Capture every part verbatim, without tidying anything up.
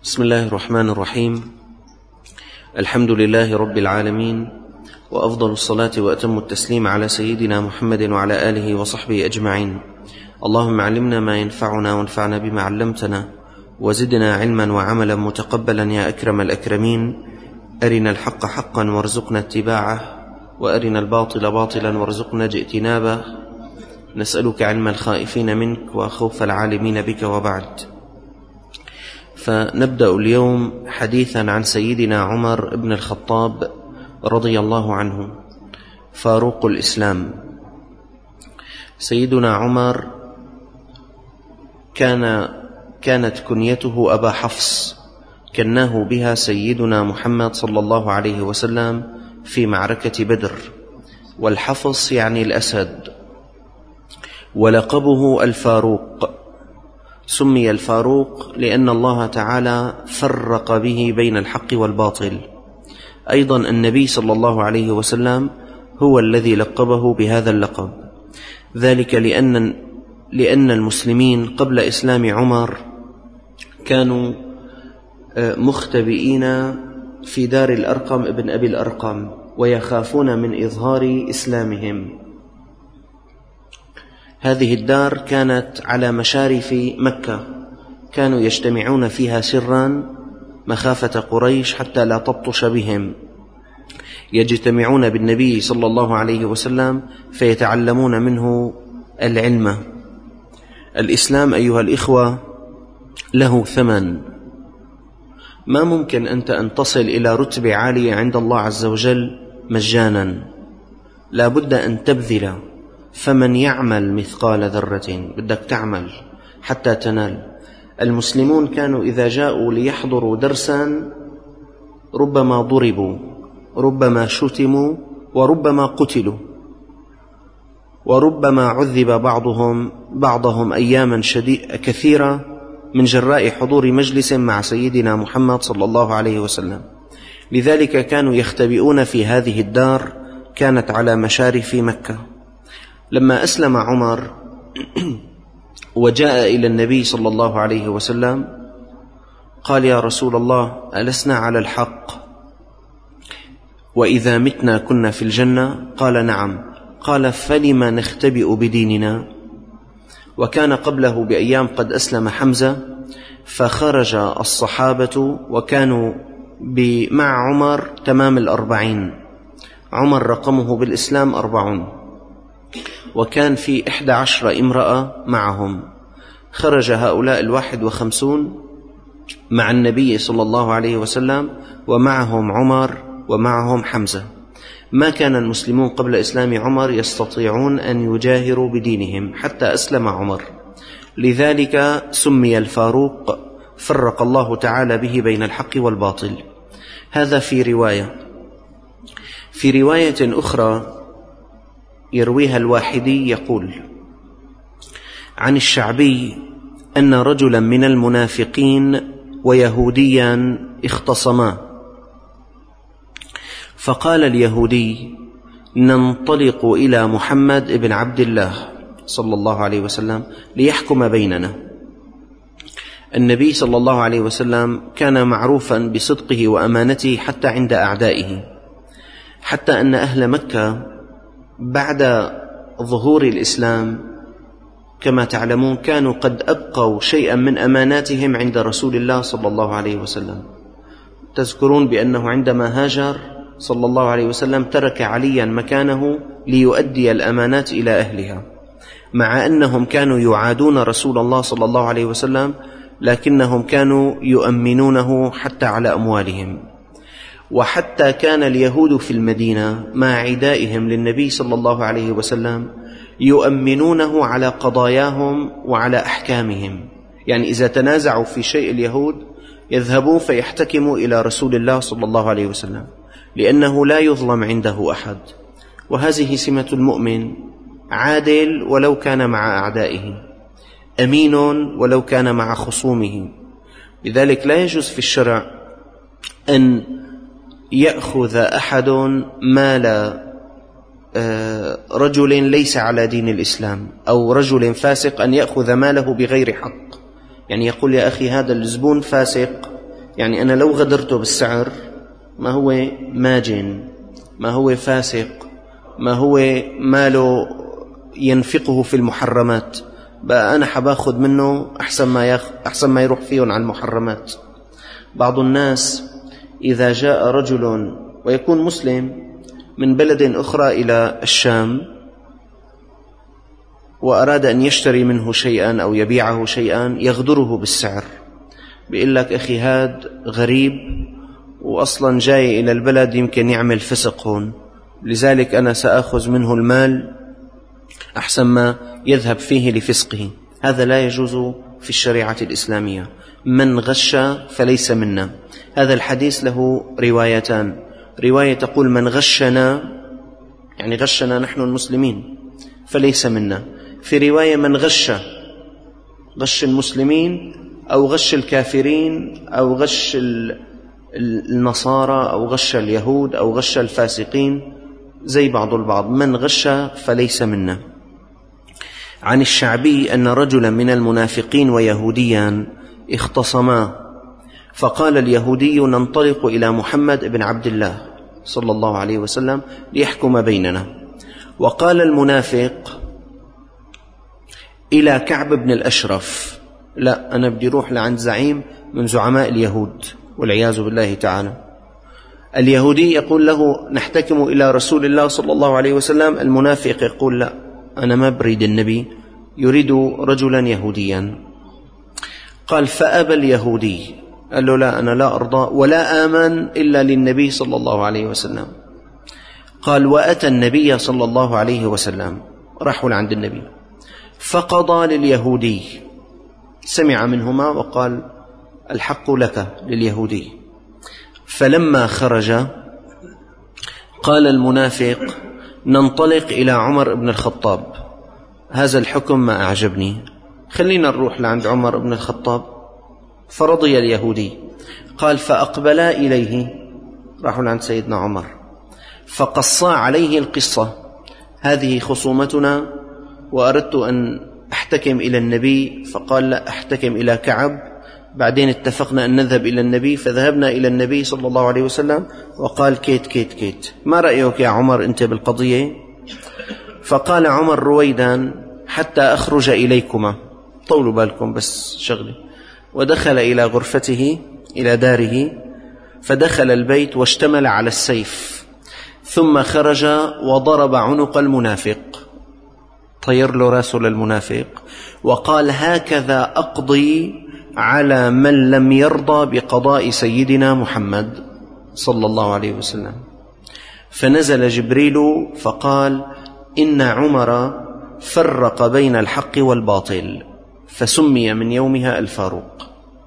بسم الله الرحمن الرحيم. الحمد لله رب العالمين، وأفضل الصلاة وأتم التسليم على سيدنا محمد وعلى آله وصحبه أجمعين. اللهم علمنا ما ينفعنا وانفعنا بما علمتنا، وزدنا علما وعملا متقبلا يا أكرم الأكرمين. أرنا الحق حقا وارزقنا اتباعه، وأرنا الباطل باطلا وارزقنا اجتنابه. نسألك علم الخائفين منك وخوف العالمين بك، وبعد. فنبدأ اليوم حديثا عن سيدنا عمر بن الخطاب رضي الله عنه، فاروق الإسلام. سيدنا عمر كان كانت كنيته أبا حفص، كناه بها سيدنا محمد صلى الله عليه وسلم في معركة بدر، والحفص يعني الأسد، ولقبه الفاروق. سمي الفاروق لأن الله تعالى فرق به بين الحق والباطل. أيضا النبي صلى الله عليه وسلم هو الذي لقبه بهذا اللقب، ذلك لأن لأن المسلمين قبل إسلام عمر كانوا مختبئين في دار الأرقم ابن أبي الأرقم، ويخافون من إظهار إسلامهم. هذه الدار كانت على مشارف مكة، كانوا يجتمعون فيها سرا مخافة قريش حتى لا تبطش بهم. يجتمعون بالنبي صلى الله عليه وسلم فيتعلمون منه العلم. الإسلام أيها الإخوة له ثمن، ما ممكن أنت أن تصل إلى رتبة عالية عند الله عز وجل مجانا، لا بد أن تبذل. فمن يعمل مثقال ذرة، بدك تعمل حتى تنال. المسلمون كانوا إذا جاءوا ليحضروا درسا ربما ضربوا، ربما شتموا، وربما قتلوا، وربما عذب بعضهم بعضهم أياما شديدة كثيرة من جراء حضور مجلس مع سيدنا محمد صلى الله عليه وسلم. لذلك كانوا يختبئون في هذه الدار، كانت على مشارف مكة. لما أسلم عمر وجاء إلى النبي صلى الله عليه وسلم قال: يا رسول الله، ألسنا على الحق وإذا متنا كنا في الجنة؟ قال: نعم. قال: فلما نختبئ بديننا؟ وكان قبله بأيام قد أسلم حمزة، فخرج الصحابة وكانوا مع عمر تمام الأربعين. عمر رقمه بالإسلام أربعون، وكان في إحدى عشر امرأة معهم. خرج هؤلاء الواحد وخمسون مع النبي صلى الله عليه وسلم، ومعهم عمر ومعهم حمزة. ما كان المسلمون قبل إسلام عمر يستطيعون أن يجاهروا بدينهم حتى أسلم عمر، لذلك سمي الفاروق، فرق الله تعالى به بين الحق والباطل. هذا في رواية. في رواية أخرى يرويها الواحدي يقول عن الشعبي أن رجلا من المنافقين ويهوديا اختصما، فقال اليهودي: ننطلق إلى محمد بن عبد الله صلى الله عليه وسلم ليحكم بيننا. النبي صلى الله عليه وسلم كان معروفا بصدقه وأمانته حتى عند أعدائه، حتى أن أهل مكة بعد ظهور الإسلام كما تعلمون كانوا قد أبقوا شيئا من أماناتهم عند رسول الله صلى الله عليه وسلم. تذكرون بأنه عندما هاجر صلى الله عليه وسلم ترك عليا مكانه ليؤدي الأمانات إلى أهلها، مع أنهم كانوا يعادون رسول الله صلى الله عليه وسلم، لكنهم كانوا يؤمنونه حتى على أموالهم. وحتى كان اليهود في المدينة مع عدائهم للنبي صلى الله عليه وسلم يؤمنونه على قضاياهم وعلى أحكامهم. يعني إذا تنازعوا في شيء اليهود يذهبون فيحتكموا إلى رسول الله صلى الله عليه وسلم، لأنه لا يظلم عنده أحد. وهذه سمة المؤمن، عادل ولو كان مع أعدائه، أمين ولو كان مع خصومه. لذلك لا يجوز في الشرع أن يأخذ أحد مال رجل ليس على دين الإسلام، أو رجل فاسق أن يأخذ ماله بغير حق. يعني يقول: يا أخي، هذا الزبون فاسق يعني أنا لو غدرته بالسعر ما هو ماجن، ما هو فاسق، ما هو ماله ينفقه في المحرمات، بقى أنا حباخد منه أحسن ما, يخ... أحسن ما يروح فيهم على المحرمات. بعض الناس إذا جاء رجل ويكون مسلم من بلد أخرى إلى الشام وأراد أن يشتري منه شيئا أو يبيعه شيئا يغدره بالسعر، بيقول لك أخي هاد غريب وأصلا جاي إلى البلد يمكن يعمل فسق هون، لذلك أنا سأخذ منه المال أحسن ما يذهب فيه لفسقه. هذا لا يجوز في الشريعة الإسلامية. من غش فليس منا. هذا الحديث له روايتان، رواية تقول من غشنا، يعني غشنا نحن المسلمين فليس منا، في رواية من غش غش المسلمين أو غش الكافرين أو غش النصارى أو غش اليهود أو غش الفاسقين، زي بعض البعض، من غش فليس منا. عن الشعبي أن رجلا من المنافقين ويهوديا اختصما، فقال اليهودي ننطلق إلى محمد بن عبد الله صلى الله عليه وسلم ليحكم بيننا، وقال المنافق إلى كعب بن الأشرف، لا أنا بدي روح لعند زعيم من زعماء اليهود والعياذ بالله تعالى. اليهودي يقول له نحتكم إلى رسول الله صلى الله عليه وسلم، المنافق يقول لا أنا ما بريد النبي، يريد رجلا يهوديا. قال فأبى اليهودي، قال له لا أنا لا أرضى ولا آمن إلا للنبي صلى الله عليه وسلم. قال وأتى النبي صلى الله عليه وسلم، راحوا لعند النبي فقضى لليهودي، سمع منهما وقال الحق لك لليهودي. فلما خرج قال المنافق ننطلق إلى عمر بن الخطاب، هذا الحكم ما أعجبني، خلينا نروح لعند عمر بن الخطاب. فرضي اليهودي. قال فأقبلا إليه، راحوا لعند سيدنا عمر فقصا عليه القصة، هذه خصومتنا وأردت أن أحتكم إلى النبي، فقال لا أحتكم إلى كعب، بعدين اتفقنا أن نذهب إلى النبي، فذهبنا إلى النبي صلى الله عليه وسلم وقال كيت كيت كيت، ما رأيك يا عمر أنت بالقضية؟ فقال عمر رويدا حتى أخرج إليكما، طولوا بالكم بس شغلي. ودخل إلى غرفته إلى داره، فدخل البيت واشتمل على السيف، ثم خرج وضرب عنق المنافق، طير له راسه للمنافق، وقال هكذا أقضي على من لم يرضى بقضاء سيدنا محمد صلى الله عليه وسلم. فنزل جبريل فقال إن عمر فرق بين الحق والباطل، فسمي من يومها الفاروق.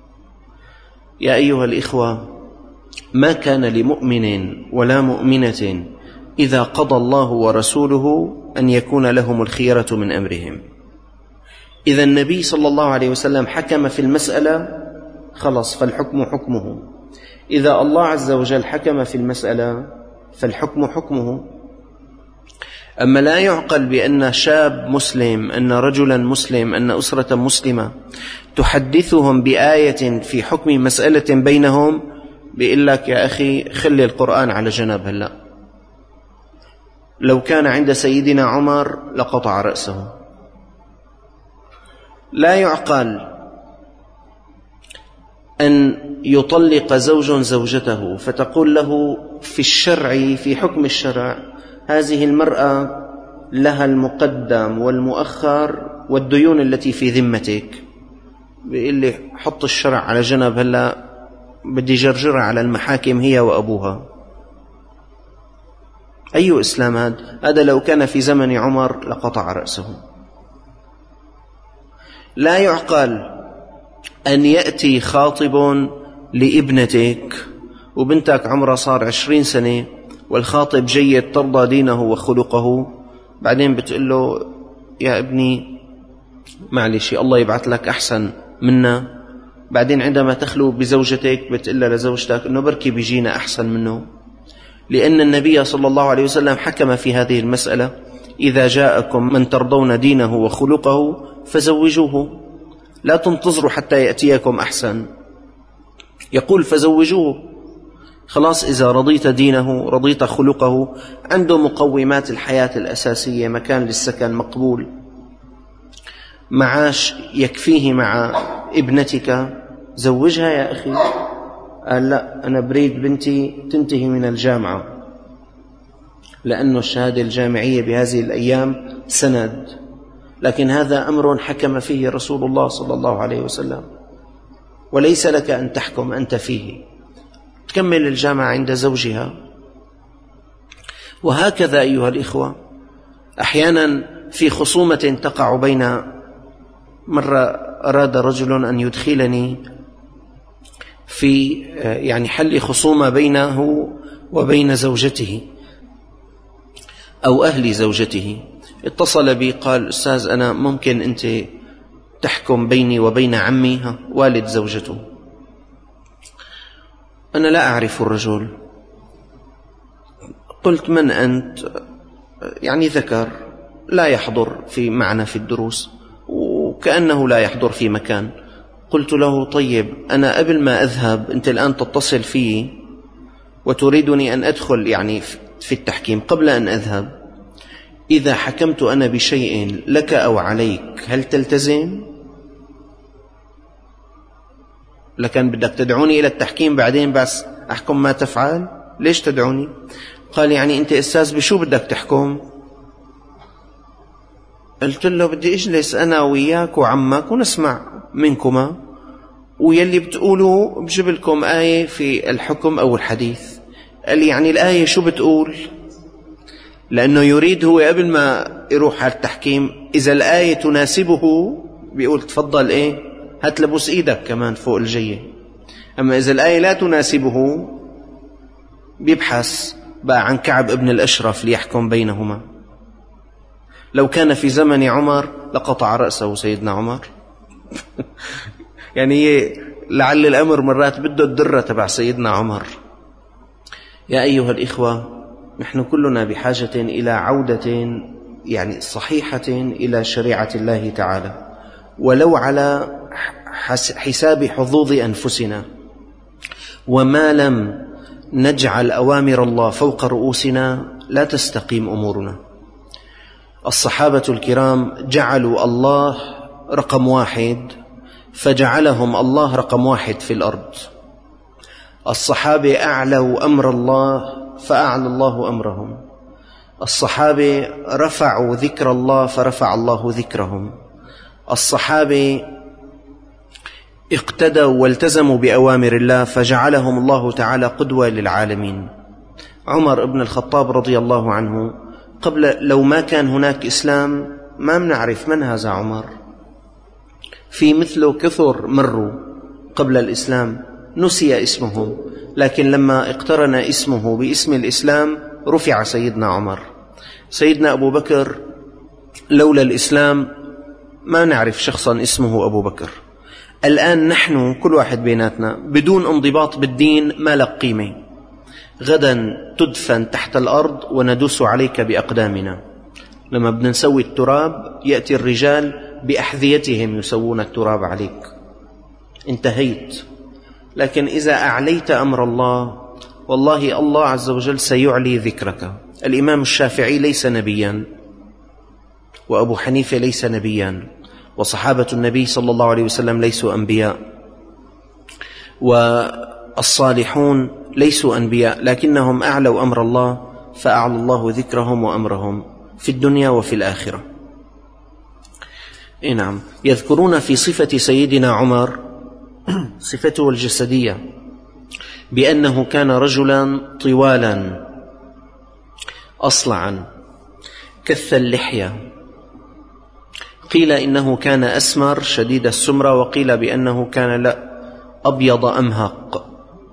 يا أيها الإخوة، ما كان لمؤمن ولا مؤمنة إذا قضى الله ورسوله أن يكون لهم الخيرة من أمرهم. إذا النبي صلى الله عليه وسلم حكم في المسألة خلص فالحكم حكمه، إذا الله عز وجل حكم في المسألة فالحكم حكمه. أما لا يعقل بأن شاب مسلم، أن رجلا مسلم، أن أسرة مسلمة تحدثهم بآية في حكم مسألة بينهم، بيقول لك يا أخي خلي القرآن على جنب، هلأ لو كان عند سيدنا عمر لقطع رأسه. لا يعقل أن يطلق زوج زوجته فتقول له في الشرع، في حكم الشرع، هذه المرأة لها المقدم والمؤخر والديون التي في ذمتك. بيقول لي حط الشرع على جنب، هلا بدي جرجرها على المحاكم هي وأبوها. أي إسلام هذا؟ هذا لو كان في زمن عمر لقطع رأسه. لا يعقل أن يأتي خاطب لابنتك وبنتك عمرها صار عشرين سنة والخاطب جيد ترضى دينه وخلقه، بعدين بتقول له يا ابني معلش الله يبعث لك أحسن منا، بعدين عندما تخلو بزوجتك بتقول لزوجتك إنه بركي بيجينا أحسن منه. لأن النبي صلى الله عليه وسلم حكم في هذه المسألة إذا جاءكم من ترضون دينه وخلقه فزوجوه، لا تنتظروا حتى يأتيكم أحسن. يقول فزوجوه، خلاص إذا رضيت دينه رضيت خلقه، عنده مقومات الحياة الأساسية، مكان للسكن مقبول، معاش يكفيه مع ابنتك، زوجها يا أخي. قال لا، أنا بريد بنتي تنتهي من الجامعة، لأن الشهادة الجامعية بهذه الأيام سند، لكن هذا أمر حكم فيه رسول الله صلى الله عليه وسلم، وليس لك أن تحكم أنت فيه، تكمل الجامعة عند زوجها. وهكذا أيها الإخوة، أحيانا في خصومة تقع بين، مرة أراد رجل أن يدخلني في يعني حل خصومة بينه وبين زوجته أو أهل زوجته، اتصل بي قال أستاذ أنا ممكن أنت تحكم بيني وبين عمي والد زوجته. أنا لا أعرف الرجل، قلت من أنت؟ يعني ذكر لا يحضر في معنا في الدروس وكأنه لا يحضر في مكان. قلت له طيب أنا قبل ما أذهب أنت الآن تتصل فيه وتريدني أن أدخل يعني في التحكيم، قبل أن أذهب إذا حكمت أنا بشيء لك أو عليك هل تلتزم؟ لكن بدك تدعوني إلى التحكيم بعدين بس أحكم ما تفعل؟ ليش تدعوني؟ قال يعني أنت أستاذ بشو بدك تحكم؟ قلت له بدي أجلس أنا وياك وعمك ونسمع منكما، ويلي بتقولوا بجيب لكم آية في الحكم أو الحديث. قال لي يعني الآية شو بتقول؟ لأنه يريد هو قبل ما يروح على التحكيم إذا الآية تناسبه بيقول تفضل إيه هات لبوس إيدك كمان فوق الجية، أما إذا الآية لا تناسبه بيبحث بقى عن كعب ابن الأشرف ليحكم بينهما. لو كان في زمن عمر لقطع رأسه سيدنا عمر. يعني لعل الأمر مرات بده الدرة تبع سيدنا عمر. يا أيها الإخوة، نحن كلنا بحاجة إلى عودة يعني صحيحة إلى شريعة الله تعالى، ولو على حساب حظوظ أنفسنا، وما لم نجعل أوامر الله فوق رؤوسنا لا تستقيم أمورنا. الصحابة الكرام جعلوا الله رقم واحد فجعلهم الله رقم واحد في الأرض. الصحابة أعلوا أمر الله فأعلى الله أمرهم. الصحابة رفعوا ذكر الله فرفع الله ذكرهم. الصحابة اقتدوا والتزموا بأوامر الله فجعلهم الله تعالى قدوة للعالمين. عمر بن الخطاب رضي الله عنه قبل، لو ما كان هناك إسلام ما بنعرف من هذا عمر، في مثله كثر مروا قبل الإسلام نسي اسمهم، لكن لما اقترن اسمه باسم الإسلام رفع سيدنا عمر. سيدنا أبو بكر لولا الإسلام ما نعرف شخصا اسمه أبو بكر. الآن نحن كل واحد بيناتنا بدون انضباط بالدين ما لك قيمة، غدا تدفن تحت الأرض وندوس عليك بأقدامنا. لما بدنا نسوي التراب يأتي الرجال بأحذيتهم يسوون التراب عليك، انتهيت. لكن إذا أعليت أمر الله والله الله عز وجل سيعلي ذكرك. الإمام الشافعي ليس نبيا، وأبو حنيفة ليس نبيا، وصحابة النبي صلى الله عليه وسلم ليسوا أنبياء، والصالحون ليسوا أنبياء، لكنهم أعلوا أمر الله فأعلى الله ذكرهم وأمرهم في الدنيا وفي الآخرة. إيه نعم، يذكرون في صفة سيدنا عمر صفته الجسدية بأنه كان رجلا طوالا أصلعا كث اللحية، قيل إنه كان أسمر شديد السمرة، وقيل بأنه كان لا أبيض أمهق.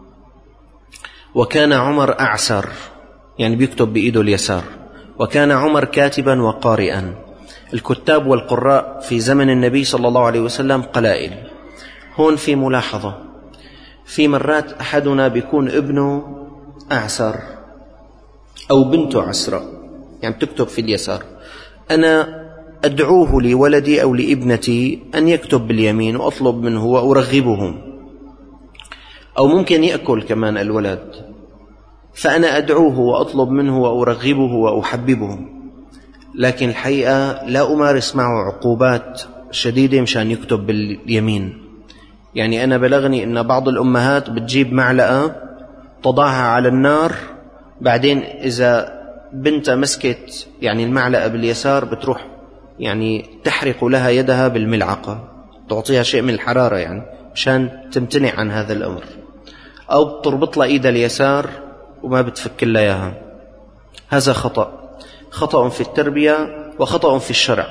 وكان عمر أعسر يعني بيكتب بإيده اليسار، وكان عمر كاتبا وقارئا. الكتاب والقراء في زمن النبي صلى الله عليه وسلم قلائل. هون في ملاحظة، في مرات أحدنا بيكون ابنه أعسر أو بنته عسراء يعني بتكتب في اليسار، أنا أدعوه لولدي أو لابنتي أن يكتب باليمين وأطلب منه وأرغبه. أو ممكن يأكل كمان الولد، فأنا أدعوه وأطلب منه وأرغبه وأحببه، لكن الحقيقة لا أمارس معه عقوبات شديدة مشان يكتب باليمين. يعني أنا بلغني أن بعض الأمهات بتجيب معلقة تضعها على النار، بعدين إذا بنتها مسكت يعني المعلقة باليسار بتروح يعني تحرق لها يدها بالملعقة، تعطيها شيء من الحرارة يعني مشان تمتنع عن هذا الأمر، أو بتربط لها إيدها اليسار وما بتفك لها إياها. هذا خطأ، خطأ في التربية وخطأ في الشرع.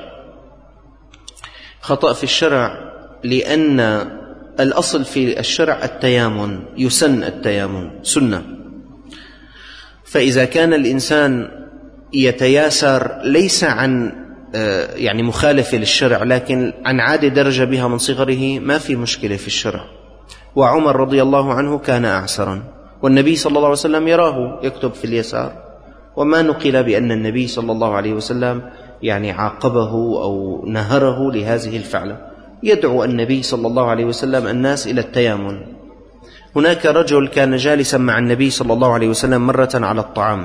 خطأ في الشرع لأن الأصل في الشرع التيامن، يسن التيامن سنة، فإذا كان الإنسان يتياسر ليس عن يعني مخالفة للشرع لكن عن عادة درجة بها من صغره ما في مشكلة في الشرع. وعمر رضي الله عنه كان أعسرا، والنبي صلى الله عليه وسلم يراه يكتب في اليسار، وما نقل بأن النبي صلى الله عليه وسلم يعني عاقبه أو نهره لهذه الفعلة. يدعو النبي صلى الله عليه وسلم الناس إلى التيامن. هناك رجل كان جالسا مع النبي صلى الله عليه وسلم مرة على الطعام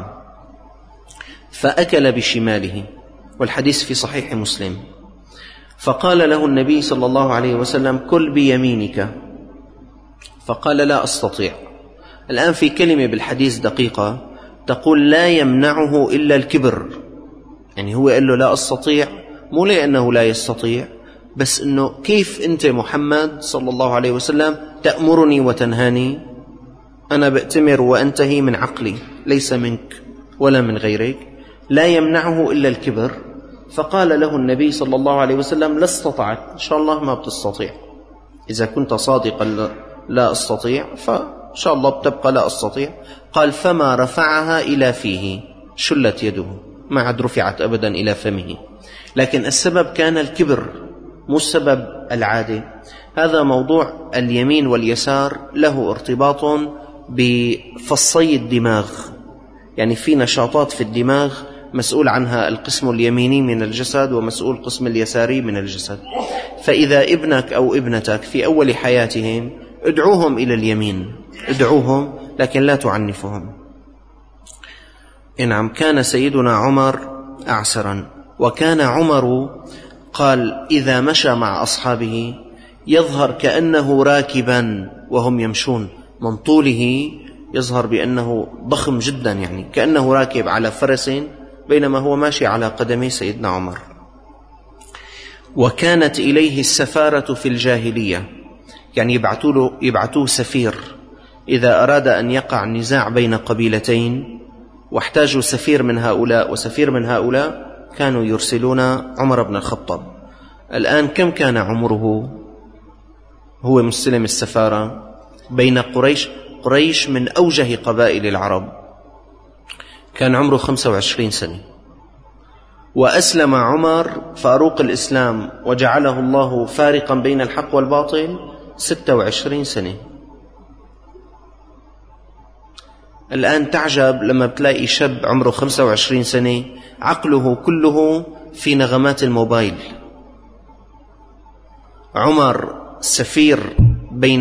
فأكل بشماله، والحديث في صحيح مسلم، فقال له النبي صلى الله عليه وسلم كل بيمينك، فقال لا أستطيع. الآن في كلمة بالحديث دقيقة تقول لا يمنعه إلا الكبر، يعني هو قال له لا أستطيع مو لأنه لا يستطيع، بس أنه كيف أنت محمد صلى الله عليه وسلم تأمرني وتنهاني؟ أنا بأتمر وأنتهي من عقلي ليس منك ولا من غيرك. لا يمنعه إلا الكبر. فقال له النبي صلى الله عليه وسلم لا استطعت، إن شاء الله ما بتستطيع، إذا كنت صادقا لا أستطيع فإن شاء الله بتبقى لا أستطيع. قال فما رفعها إلى فيه، شلت يده، ما عاد رفعت أبدا إلى فمه، لكن السبب كان الكبر مو السبب العادي. هذا موضوع اليمين واليسار له ارتباط بفصي الدماغ، يعني في نشاطات في الدماغ مسؤول عنها القسم اليميني من الجسد ومسؤول القسم اليساري من الجسد. فإذا ابنك أو ابنتك في أول حياتهم ادعوهم إلى اليمين، ادعوهم لكن لا تعنفهم. نعم كان سيدنا عمر أعسرا، وكان عمر قال إذا مشى مع أصحابه يظهر كأنه راكبا وهم يمشون، من طوله يظهر بأنه ضخم جدا، يعني كأنه راكب على فرس بينما هو ماشي على قدمي سيدنا عمر. وكانت إليه السفارة في الجاهلية، يعني يبعثوه, يبعثوه سفير إذا أراد أن يقع نزاع بين قبيلتين واحتاجوا سفير من هؤلاء وسفير من هؤلاء كانوا يرسلون عمر بن الخطاب. الآن كم كان عمره هو مستلم السفارة بين قريش؟ قريش من أوجه قبائل العرب، كان عمره خمسة وعشرين سنة، وأسلم عمر فاروق الإسلام وجعله الله فارقا بين الحق والباطل ستة وعشرين سنة. الآن تعجب لما بتلاقي شاب عمره خمسة وعشرين سنة عقله كله في نغمات الموبايل. عمر سفير بين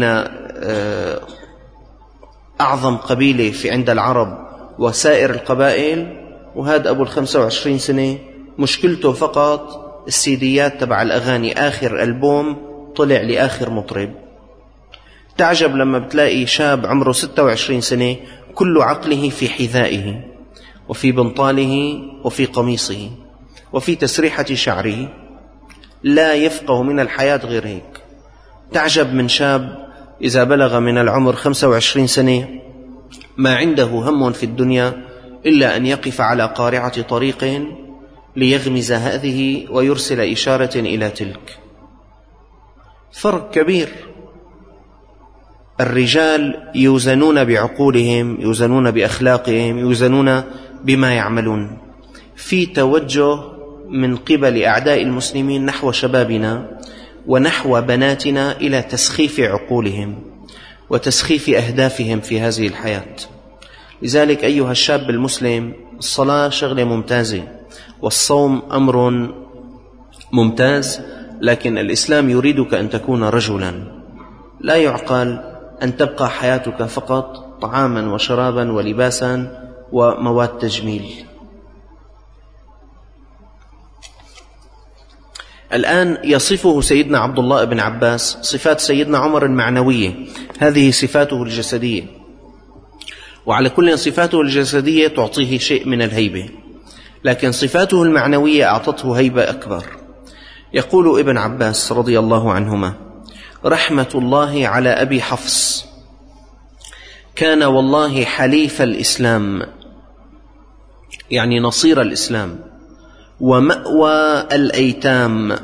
أعظم قبيلة في عند العرب وسائر القبائل، وهذا أبو الخمسة وعشرين سنة مشكلته فقط السيديات تبع الأغاني، آخر ألبوم طلع لآخر مطرب. تعجب لما بتلاقي شاب عمره ستة وعشرين سنة كل عقله في حذائه وفي بنطاله وفي قميصه وفي تسريحة شعره، لا يفقه من الحياة غير هيك. تعجب من شاب إذا بلغ من العمر خمسة وعشرين سنة ما عنده هم في الدنيا إلا أن يقف على قارعة طريق ليغمز هذه ويرسل إشارة إلى تلك. فرق كبير. الرجال يوزنون بعقولهم، يوزنون بأخلاقهم، يوزنون بما يعملون. في توجه من قبل أعداء المسلمين نحو شبابنا ونحو بناتنا إلى تسخيف عقولهم وتسخيف أهدافهم في هذه الحياة. لذلك أيها الشاب المسلم، الصلاة شغلة ممتازة والصوم أمر ممتاز، لكن الإسلام يريدك أن تكون رجلا. لا يعقل أن تبقى حياتك فقط طعاما وشرابا ولباسا ومواد تجميل. الآن يصفه سيدنا عبد الله بن عباس صفات سيدنا عمر المعنوية، هذه صفاته الجسدية، وعلى كل صفاته الجسدية تعطيه شيء من الهيبة، لكن صفاته المعنوية أعطته هيبة أكبر. يقول ابن عباس رضي الله عنهما: رحمة الله على أبي حفص، كان والله حليف الإسلام، يعني نصير الإسلام، ومأوى الأيتام.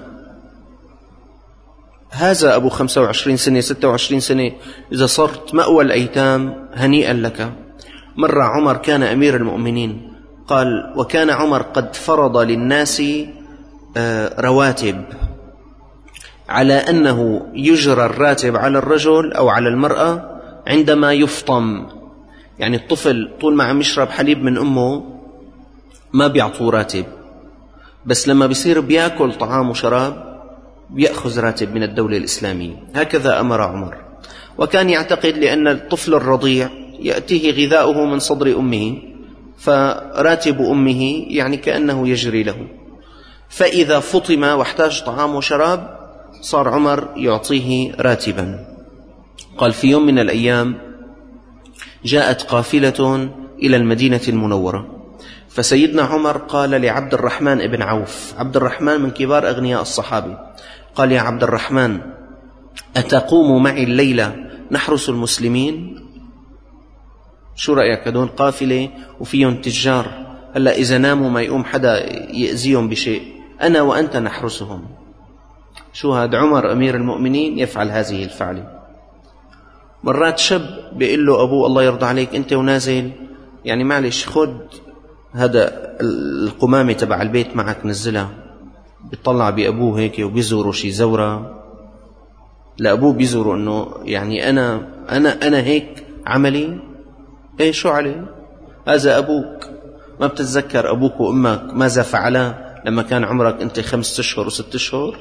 هذا أبو خمسة وعشرين سنة ستة وعشرين سنة إذا صرت مأوى الأيتام هنيئا لك. مرة عمر كان أمير المؤمنين، قال: وكان عمر قد فرض للناس رواتب، على أنه يجرى الراتب على الرجل أو على المرأة عندما يفطم، يعني الطفل طول ما عم يشرب حليب من أمه ما بيعطوه راتب، بس لما بيصير بيأكل طعام وشراب بيأخذ راتب من الدولة الإسلامية. هكذا أمر عمر. وكان يعتقد لأن الطفل الرضيع يأتيه غذاؤه من صدر أمه، فراتب أمه يعني كأنه يجري له، فإذا فطم واحتاج طعام وشراب صار عمر يعطيه راتبا. قال: في يوم من الأيام جاءت قافلة إلى المدينة المنورة، فسيدنا عمر قال لعبد الرحمن بن عوف، عبد الرحمن من كبار أغنياء الصحابة، قال: يا عبد الرحمن، أتقوم معي الليلة نحرس المسلمين؟ شو رأيك؟ هدول قافلة وفيهم تجار، هلأ إذا ناموا ما يقوم حدا يأذيهم بشيء، أنا وأنت نحرسهم. شو هذا؟ عمر أمير المؤمنين يفعل هذه الفعلة. مرات شاب بيقول له أبوه: الله يرضى عليك، أنت ونازل يعني معلش خد هذا القمامة تبع البيت معك نزلها. بيطلع بأبوه هيك وبيزوروا شي زورة، لأبوه بيزوروا أنه يعني أنا أنا أنا هيك عملي. إيه شو عليه؟ هذا أبوك، ما بتتذكر أبوك وأمك ماذا فعلا لما كان عمرك أنت خمسة أشهر وست أشهر؟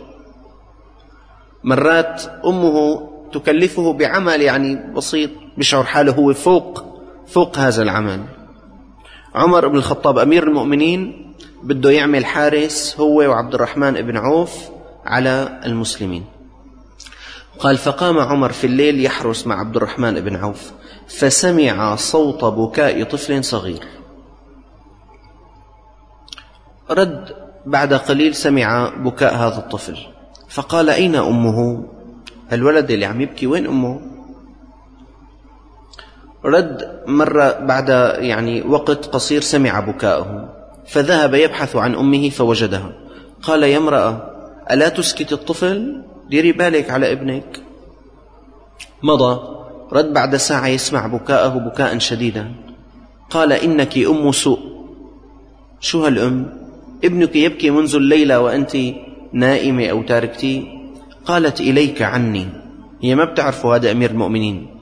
مرات أمه تكلفه بعمل يعني بسيط بيشعر حاله هو فوق فوق هذا العمل. عمر بن الخطاب أمير المؤمنين بده يعمل حارس هو وعبد الرحمن بن عوف على المسلمين. قال: فقام عمر في الليل يحرس مع عبد الرحمن بن عوف، فسمع صوت بكاء طفل صغير. رد بعد قليل سمع بكاء هذا الطفل، فقال: أين أمه؟ الولد اللي عم يبكي وين أمه؟ رد مرة بعد يعني وقت قصير سمع بكاءه، فذهب يبحث عن أمه فوجدها. قال: يا امرأة، ألا تسكت الطفل؟ ديري بالك على ابنك. مضى. رد بعد ساعة يسمع بكاءه بكاء شديدا. قال: إنك أم سوء. شو هالأم؟ ابنك يبكي منذ الليلة وأنت نائمة أو تاركتي. قالت: إليك عني، هي ما بتعرف هذا أمير المؤمنين،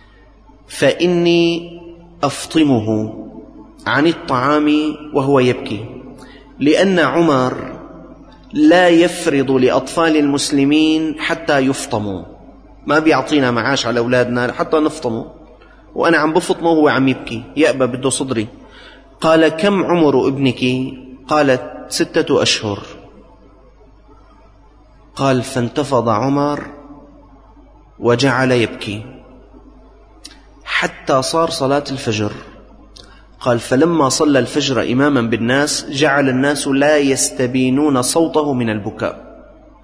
فإني أفطمه عن الطعام وهو يبكي، لأن عمر لا يفرض لأطفال المسلمين حتى يفطموا، ما بيعطينا معاش على أولادنا حتى نفطموا، وأنا عم بفطمه وهو عم يبكي يأبى بده صدري. قال: كم عمر ابنك؟ قالت: ستة أشهر. قال: فانتفض عمر وجعل يبكي حتى صار صلاة الفجر. قال: فلما صلى الفجر إماما بالناس جعل الناس لا يستبينون صوته من البكاء،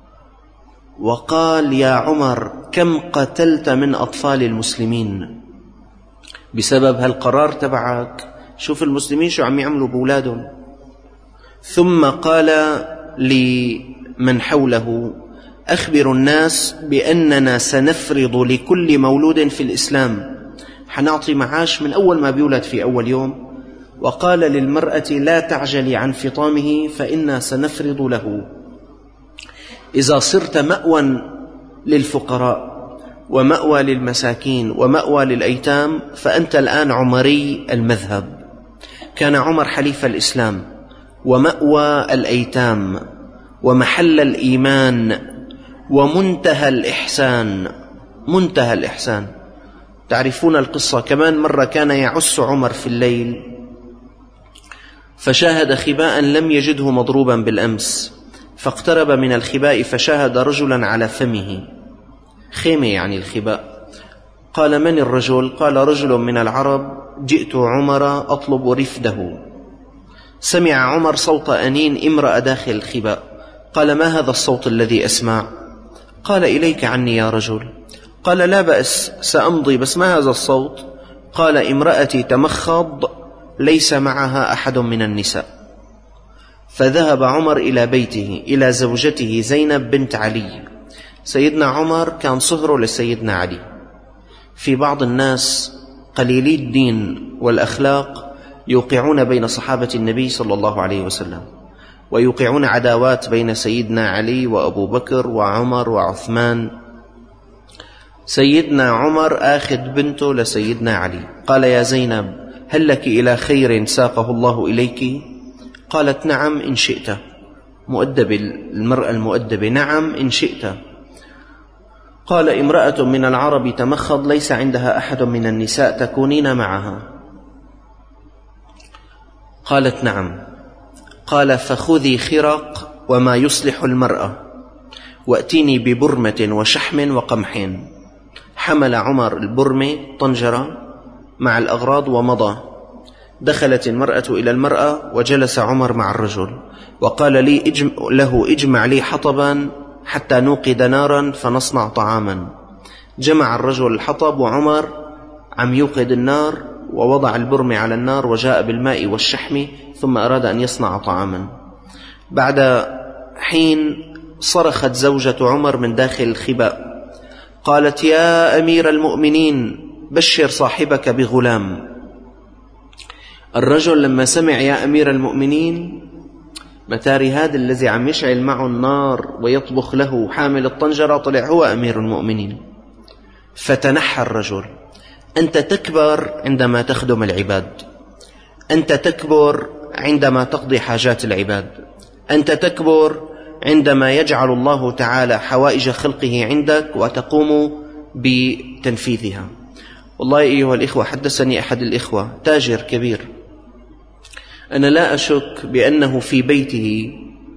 وقال: يا عمر، كم قتلت من أطفال المسلمين بسبب هالقرار تبعك، شوف المسلمين شو عم يعملوا بأولادهم. ثم قال لمن حوله: أخبروا الناس بأننا سنفرض لكل مولود في الإسلام، حنعطي معاش من أول ما بيولد في أول يوم. وقال للمرأة: لا تعجلي عن فطامه فإنا سنفرض له. إذا صرت مأوى للفقراء ومأوى للمساكين ومأوى للأيتام فأنت الآن عمري المذهب. كان عمر حليف الإسلام ومأوى الأيتام ومحل الإيمان ومنتهى الإحسان، منتهى الإحسان. تعرفون القصة. كمان مرة كان يعس عمر في الليل فشاهد خباء لم يجده مضروبا بالأمس، فاقترب من الخباء فشاهد رجلا على فمه، خيمة يعني الخباء. قال: من الرجل؟ قال: رجل من العرب، جئت عمر أطلب رفده. سمع عمر صوت أنين امرأة داخل الخباء. قال: ما هذا الصوت الذي أسمع؟ قال: إليك عني يا رجل. قال: لا بأس، سأمضي، بس ما هذا الصوت؟ قال: امرأتي تمخض ليس معها أحد من النساء. فذهب عمر إلى بيته إلى زوجته زينب بنت علي. سيدنا عمر كان صهره لسيدنا علي. في بعض الناس قليلي الدين والأخلاق يوقعون بين صحابة النبي صلى الله عليه وسلم، ويوقعون عداوات بين سيدنا علي وأبو بكر وعمر وعثمان. سيدنا عمر آخذ بنته لسيدنا علي. قال: يا زينب، هل لك إلى خير ساقه الله إليك؟ قالت: نعم إن شئت. مؤدبة المرأة المؤدبة، نعم إن شئت. قال: امرأة من العرب تمخض ليس عندها أحد من النساء، تكونين معها؟ قالت: نعم. قال: فخذي خرق وما يصلح المرأة وأتيني ببرمة وشحم وقمح. حمل عمر البرمة طنجرة مع الأغراض ومضى. دخلت المرأة إلى المرأة وجلس عمر مع الرجل وقال لي اجم له: اجمع لي حطبا حتى نوقد نارا فنصنع طعاما. جمع الرجل الحطب وعمر عم يوقد النار، ووضع البرمة على النار وجاء بالماء والشحم، ثم أراد أن يصنع طعاما. بعد حين صرخت زوجة عمر من داخل الخباء، قالت: يا أمير المؤمنين، بشر صاحبك بغلام. الرجل لما سمع يا أمير المؤمنين، متاري هذا الذي عم يشعل معه النار ويطبخ له حامل الطنجرة طلع هو أمير المؤمنين. فتنحى الرجل: أنت تكبر عندما تخدم العباد، أنت تكبر عندما تقضي حاجات العباد، أنت تكبر عندما يجعل الله تعالى حوائج خلقه عندك وتقوم بتنفيذها. والله أيها الإخوة، حدثني أحد الإخوة تاجر كبير، أنا لا أشك بأنه في بيته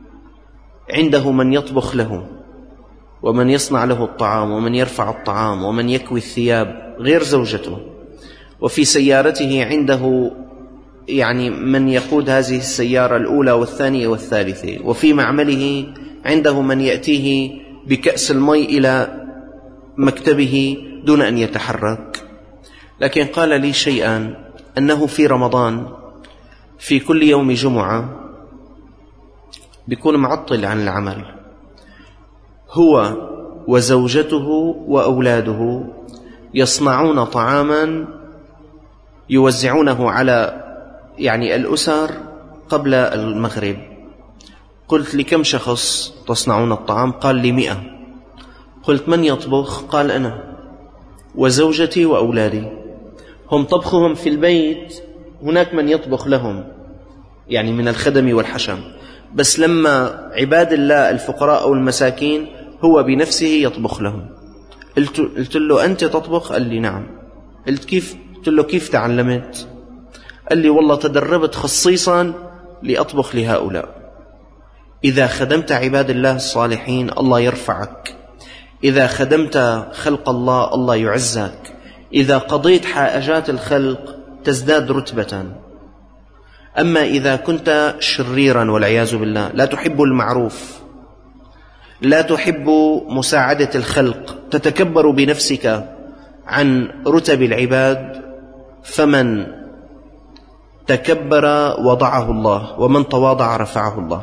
عنده من يطبخ له ومن يصنع له الطعام ومن يرفع الطعام ومن يكوي الثياب غير زوجته، وفي سيارته عنده يعني من يقود هذه السيارة الأولى والثانية والثالثة، وفي معمله عنده من يأتيه بكأس المي إلى مكتبه دون أن يتحرك. لكن قال لي شيئا، أنه في رمضان في كل يوم جمعة بيكون معطل عن العمل، هو وزوجته وأولاده يصنعون طعاما يوزعونه على يعني الأسر قبل المغرب. قلت: لكم شخص تصنعون الطعام؟ قال لي: مئة. قلت: من يطبخ؟ قال: أنا وزوجتي وأولادي. هم طبخهم في البيت، هناك من يطبخ لهم يعني من الخدم والحشم، بس لما عباد الله الفقراء أو المساكين هو بنفسه يطبخ لهم. قلت, قلت له: أنت تطبخ؟ قال لي: نعم. قلت: كيف؟ قلت له: كيف تعلمت؟ قال لي: والله تدربت خصيصا لأطبخ لهؤلاء. إذا خدمت عباد الله الصالحين الله يرفعك، إذا خدمت خلق الله الله يعزك، إذا قضيت حاجات الخلق تزداد رتبة. أما إذا كنت شريرا والعياذ بالله، لا تحب المعروف، لا تحب مساعدة الخلق، تتكبر بنفسك عن رتب العباد، فمن تكبر وضعه الله، ومن تواضع رفعه الله.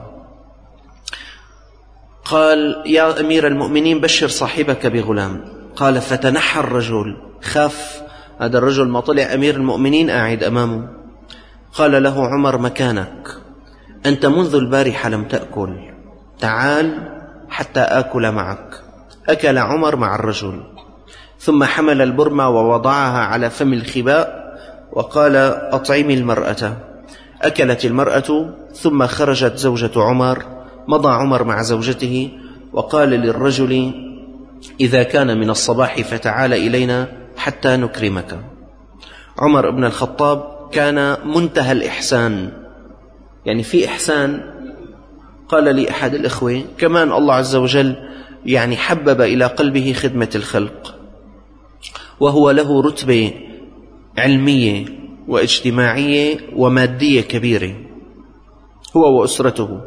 قال: يا أمير المؤمنين، بشر صاحبك بغلام. قال: فتنحى الرجل، خاف هذا الرجل ما طلع أمير المؤمنين قاعد أمامه. قال له عمر: مكانك، أنت منذ البارحة لم تأكل، تعال حتى آكل معك. أكل عمر مع الرجل، ثم حمل البرمة ووضعها على فم الخباء وقال: أطعمي المرأة. أكلت المرأة، ثم خرجت زوجة عمر. مضى عمر مع زوجته وقال للرجل: إذا كان من الصباح فتعال إلينا حتى نكرمك. عمر بن الخطاب كان منتهى الإحسان، يعني في إحسان. قال لي أحد الإخوة كمان الله عز وجل يعني حبب إلى قلبه خدمة الخلق، وهو له رتبة علمية واجتماعية ومادية كبيرة، هو وأسرته.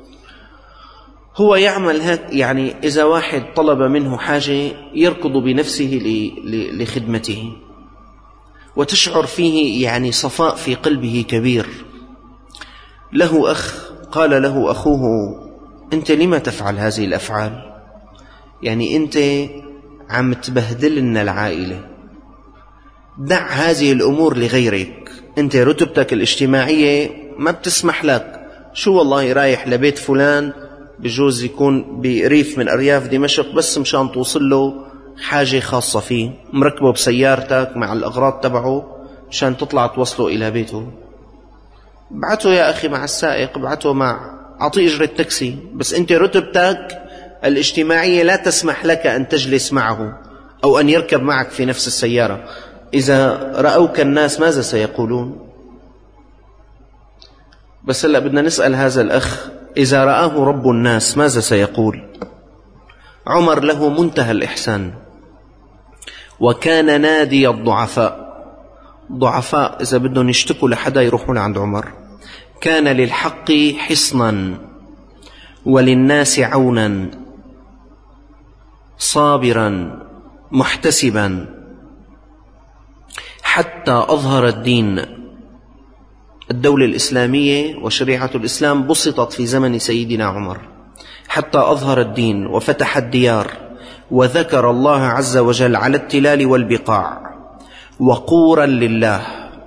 هو يعمل هيك، يعني إذا واحد طلب منه حاجة يركض بنفسه لخدمته، وتشعر فيه يعني صفاء في قلبه كبير. له أخ قال له أخوه: أنت لما تفعل هذه الأفعال؟ يعني أنت عم تبهدل لنا العائلة، دع هذه الأمور لغيرك، أنت رتبتك الاجتماعية ما بتسمح لك. شو والله رايح لبيت فلان بجوز يكون بريف من أرياف دمشق بس مشان توصل له حاجة خاصة فيه، مركبه بسيارتك مع الأغراض تبعه مشان تطلع توصله إلى بيته. بعته يا أخي مع السائق، بعته مع أعطيه أجرة تاكسي، بس أنت رتبتك الاجتماعية لا تسمح لك أن تجلس معه أو أن يركب معك في نفس السيارة. إذا رأوك الناس ماذا سيقولون؟ بس هلأ بدنا نسأل هذا الأخ: إذا رآه رب الناس ماذا سيقول؟ عمر له منتهى الإحسان، وكان نادي الضعفاء. ضعفاء إذا بدهم يشتكوا لحدا يروحون عند عمر. كان للحق حصنا وللناس عونا، صابرا محتسبا حتى أظهر الدين. الدولة الإسلامية وشريعة الإسلام بسطت في زمن سيدنا عمر حتى أظهر الدين وفتح الديار، وذكر الله عز وجل على التلال والبقاع، وقورا لله،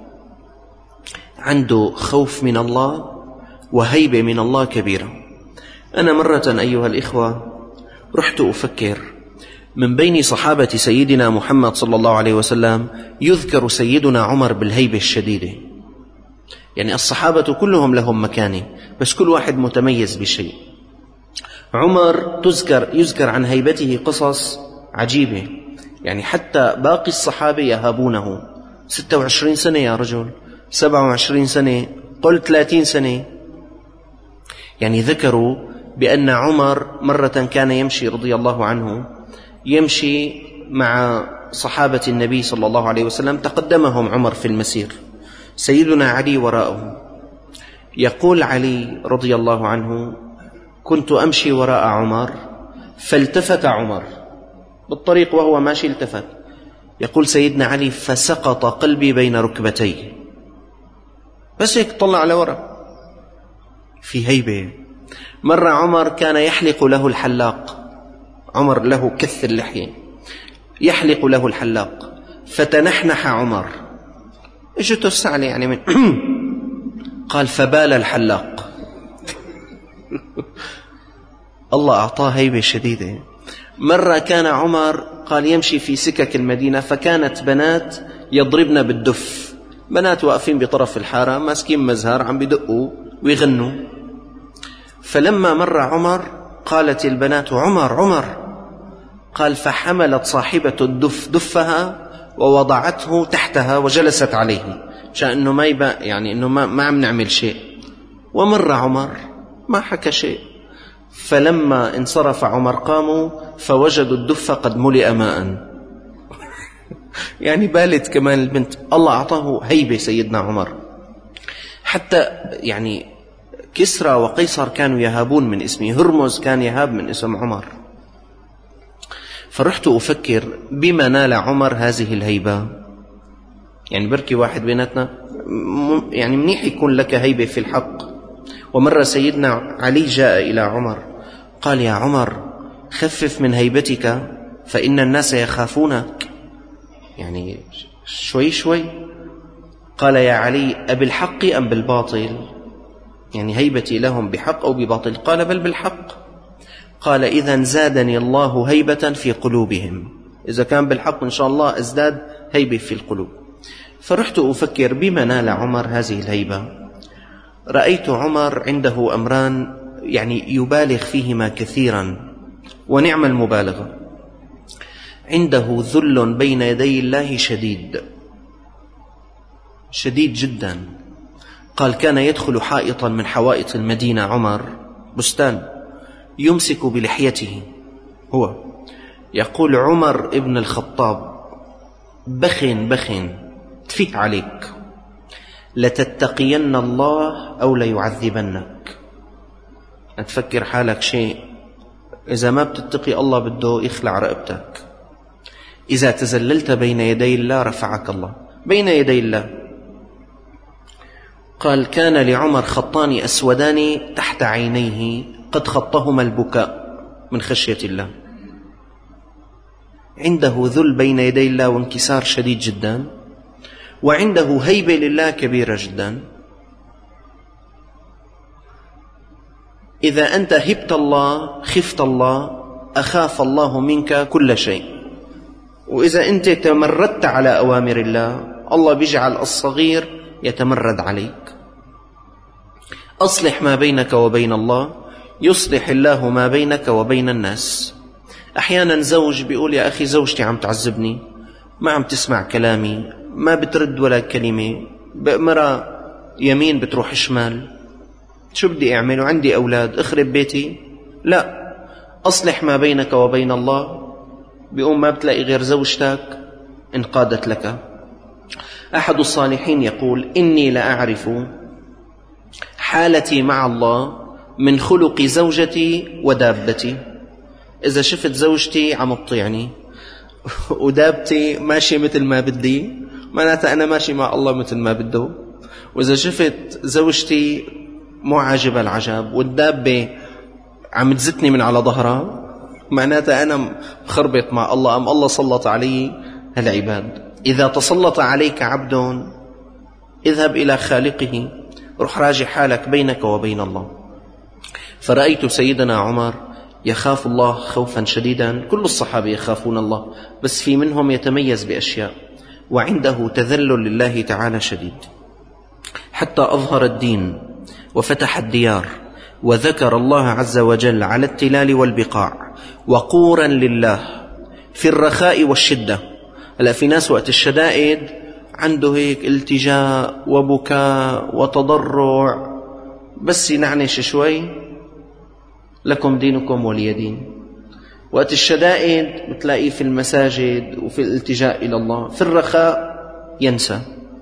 عنده خوف من الله وهيبة من الله كبيرة. أنا مرة أيها الإخوة رحت أفكر، من بين صحابة سيدنا محمد صلى الله عليه وسلم يذكر سيدنا عمر بالهيبة الشديدة. يعني الصحابة كلهم لهم مكانة، بس كل واحد متميز بشيء. عمر تذكر يذكر عن هيبته قصص عجيبة، يعني حتى باقي الصحابة يهابونه. ستة وعشرين سنة يا رجل، سبعة وعشرين سنة، قل ثلاثين سنة. يعني ذكروا بأن عمر مرة كان يمشي رضي الله عنه، يمشي مع صحابة النبي صلى الله عليه وسلم، تقدمهم عمر في المسير، سيدنا علي وراءه. يقول علي رضي الله عنه: كنت أمشي وراء عمر فالتفت عمر بالطريق وهو ماشي، التفت. يقول سيدنا علي: فسقط قلبي بين ركبتي، بس هيك طلع على وراء في هيبة. مرة عمر كان يحلق له الحلاق، عمر له كث اللحية، يحلق له الحلاق، فتنحنح عمر، اجته السعلة يعني من قال: فبال الحلاق. الله أعطاه هيبة شديدة. مرة كان عمر قال يمشي في سكك المدينة، فكانت بنات يضربن بالدف، بنات واقفين بطرف الحارة ماسكين مزهر عم بدقوا ويغنوا. فلما مر عمر قالت البنات: عمر عمر. قال: فحملت صاحبة الدف دفها ووضعته تحتها وجلست عليه، عشان انه ما يبقى يعني انه ما, ما عم نعمل شيء. ومر عمر ما حكى شيء. فلما انصرف عمر قاموا فوجدوا الدف قد ملئ ماء. يعني بالت كمان البنت. الله أعطاه هيبة سيدنا عمر، حتى يعني كسرى وقيصر كانوا يهابون من اسمه، هرمز كان يهاب من اسم عمر. فرحت أفكر بما نال عمر هذه الهيبة. يعني بركي واحد بيناتنا يعني منيح يكون لك هيبة في الحق. ومرة سيدنا علي جاء إلى عمر قال: يا عمر خفف من هيبتك فإن الناس يخافونك، يعني شوي شوي. قال: يا علي أبالحق أم بالباطل؟ يعني هيبتي لهم بحق أو بباطل؟ قال: بل بالحق. قال: إذن زادني الله هيبة في قلوبهم، إذا كان بالحق إن شاء الله ازداد هيبة في القلوب. فرحت أفكر بما نال عمر هذه الهيبة. رأيت عمر عنده أمران يعني يبالغ فيهما كثيرا، ونعم المبالغة. عنده ذل بين يدي الله شديد شديد جدا. قال كان يدخل حائطا من حوائط المدينة عمر، بستان، يمسك بلحيته هو، يقول عمر ابن الخطاب بخن بخن تفيك عليك، لتتقين الله أو ليعذبنك. تفكر حالك شيء، إذا ما بتتقي الله بده يخلع رقبتك، إذا تزللت بين يدي الله رفعك الله بين يدي الله. قال كان لعمر خطان أسودان تحت عينيه قد خطهما البكاء من خشية الله. عنده ذل بين يدي الله وانكسار شديد جدا، وعنده هيبة لله كبيرة جدا. إذا أنت هبت الله خفت الله أخاف الله منك كل شيء. وإذا أنت تمردت على أوامر الله، الله بيجعل الصغير يتمرد عليك. أصلح ما بينك وبين الله يصلح الله ما بينك وبين الناس. أحيانا زوج بيقول يا أخي زوجتي عم تعذبني، ما عم تسمع كلامي، ما بترد ولا كلمة، بأمرها يمين بتروح شمال، شو بدي أعمل وعندي أولاد أخرب بيتي؟ لا، أصلح ما بينك وبين الله، بيقوم ما بتلاقي غير زوجتك انقادت لك. أحد الصالحين يقول إني لأعرف حالتي مع الله من خلق زوجتي ودابتي. إذا شفت زوجتي عم تطيعني ودابتي ماشي مثل ما بدي، معناتها أنا ماشي مع الله مثل ما بده. وإذا شفت زوجتي مو عاجبها العجب والدابة عم تزتني من على ظهرها، معناتها أنا مخربط مع الله، أم الله سلط علي هالعباد. إذا تسلط عليك عبد اذهب إلى خالقه، روح راجع حالك بينك وبين الله. فرأيت سيدنا عمر يخاف الله خوفا شديدا. كل الصحابة يخافون الله، بس في منهم يتميز بأشياء، وعنده تذلل لله تعالى شديد، حتى أظهر الدين وفتح الديار وذكر الله عز وجل على التلال والبقاع وقورا لله في الرخاء والشدة. هلا في ناس وقت الشدائد عنده هيك التجاء وبكاء وتضرع، بس ينعنش شوي لكم دينكم ولي دين. وقت الشدائد بتلاقيه في المساجد وفي الالتجاء إلى الله، في الرخاء ينسى.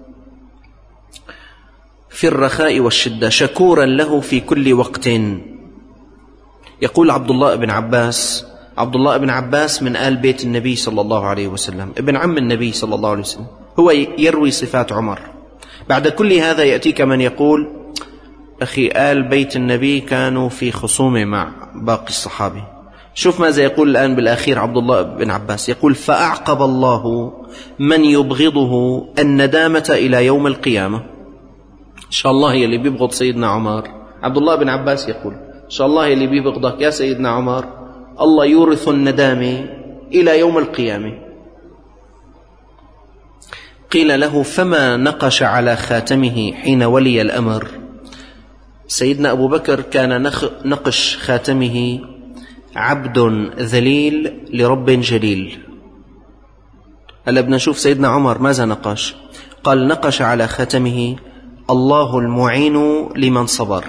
في الرخاء والشدة شكورا له في كل وقت. يقول عبد الله بن عباس، عبد الله بن عباس من آل بيت النبي صلى الله عليه وسلم، ابن عم النبي صلى الله عليه وسلم، هو يروي صفات عمر. بعد كل هذا يأتيك من يقول أخي آل بيت النبي كانوا في خصومة مع باقي الصحابة. شوف ماذا يقول الآن بالأخير عبد الله بن عباس، يقول فأعقب الله من يبغضه الندامة إلى يوم القيامة. إن شاء الله يلي بيبغض سيدنا عمر، عبد الله بن عباس يقول إن شاء الله يلي بيبغضك يا سيدنا عمر الله يورث الندامة إلى يوم القيامة. قيل له فما نقش على خاتمه حين ولي الأمر؟ سيدنا أبو بكر كان نقش خاتمه عبد ذليل لرب جليل. هلا بدنا نشوف سيدنا عمر ماذا نقش. قال نقش على خاتمه الله المعين لمن صبر.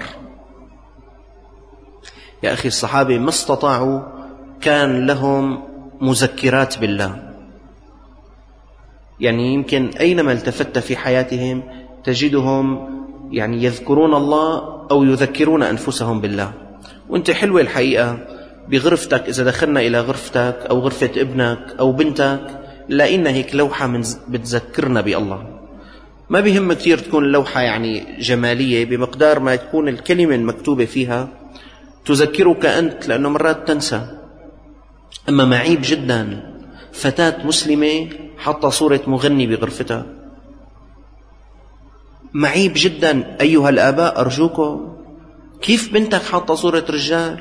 يا أخي الصحابة ما استطاعوا، كان لهم مذكرات بالله، يعني يمكن أينما التفت في حياتهم تجدهم يعني يذكرون الله أو يذكرون أنفسهم بالله. وانت حلوة الحقيقة بغرفتك، إذا دخلنا إلى غرفتك أو غرفة ابنك أو بنتك لقينا هيك لوحة من بتذكرنا بالله. ما بيهم كثير تكون اللوحة يعني جمالية بمقدار ما تكون الكلمة المكتوبة فيها تذكرك أنت، لأنه مرات تنسى. أما معيب جدا فتاة مسلمة حتى صورة مغني بغرفتها، معيب جدا. أيها الآباء أرجوكم، كيف بنتك حاطة صورة رجال؟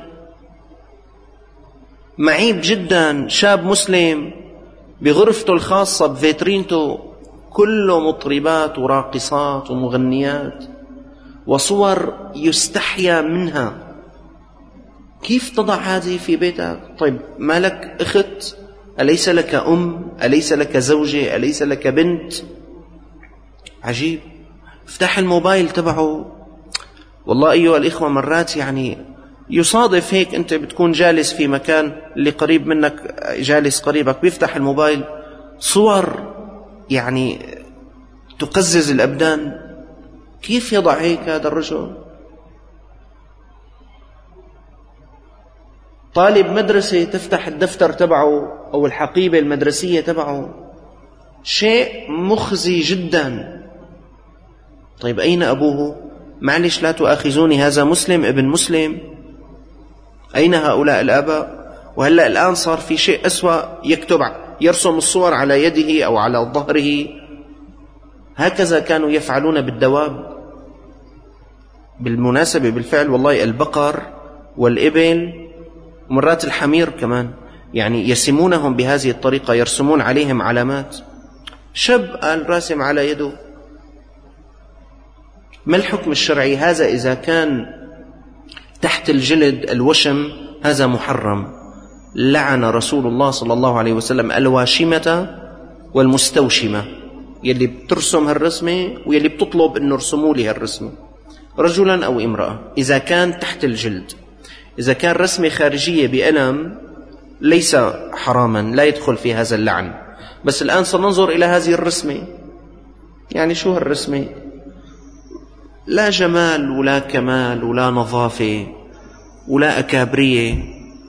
معيب جدا شاب مسلم بغرفته الخاصة بفيترينته كله مطربات وراقصات ومغنيات وصور يستحيا منها. كيف تضع هذه في بيتك؟ طيب ما لك أخت أليس لك أم؟ أليس لك زوجة؟ أليس لك بنت؟ عجيب. افتح الموبايل تبعه. والله أيها الإخوة مرات يعني يصادف هيك، أنت بتكون جالس في مكان، اللي قريب منك جالس قريبك بيفتح الموبايل، صور يعني تقزز الأبدان. كيف يضع هيك هذا الرجل؟ طالب مدرسة تفتح الدفتر تبعه أو الحقيبة المدرسية تبعه، شيء مخزي جدا. طيب أين أبوه؟ معلش لا تؤاخذوني، هذا مسلم ابن مسلم. أين هؤلاء الآباء؟ وهلأ الآن صار في شيء أسوأ، يكتب يرسم الصور على يده أو على ظهره. هكذا كانوا يفعلون بالدواب. بالمناسبة بالفعل والله البقر والإبل ومرات الحمير كمان يعني يسمونهم بهذه الطريقة، يرسمون عليهم علامات. شاب قال راسم على يده. ما الحكم الشرعي؟ هذا إذا كان تحت الجلد الوشم هذا محرم. لعن رسول الله صلى الله عليه وسلم الواشمة والمستوشمة، يلي بترسم هالرسمة ويلي بتطلب انه رسموا لي هالرسمة، رجلا او امرأة، اذا كان تحت الجلد. اذا كان رسمة خارجية بقلم ليس حراما، لا يدخل في هذا اللعن. بس الآن سننظر إلى هذه الرسمة، يعني شو هالرسمة؟ لا جمال ولا كمال ولا نظافة ولا أكابرية.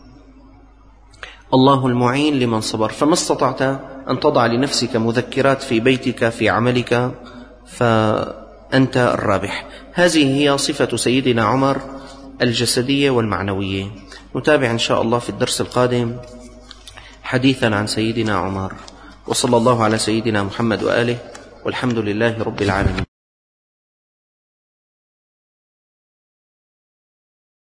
الله المعين لمن صبر. فما استطعت أن تضع لنفسك مذكرات في بيتك في عملك فأنت الرابح. هذه هي صفة سيدنا عمر الجسدية والمعنوية. نتابع إن شاء الله في الدرس القادم حديثا عن سيدنا عمر. وصلى الله على سيدنا محمد وآله، والحمد لله رب العالمين.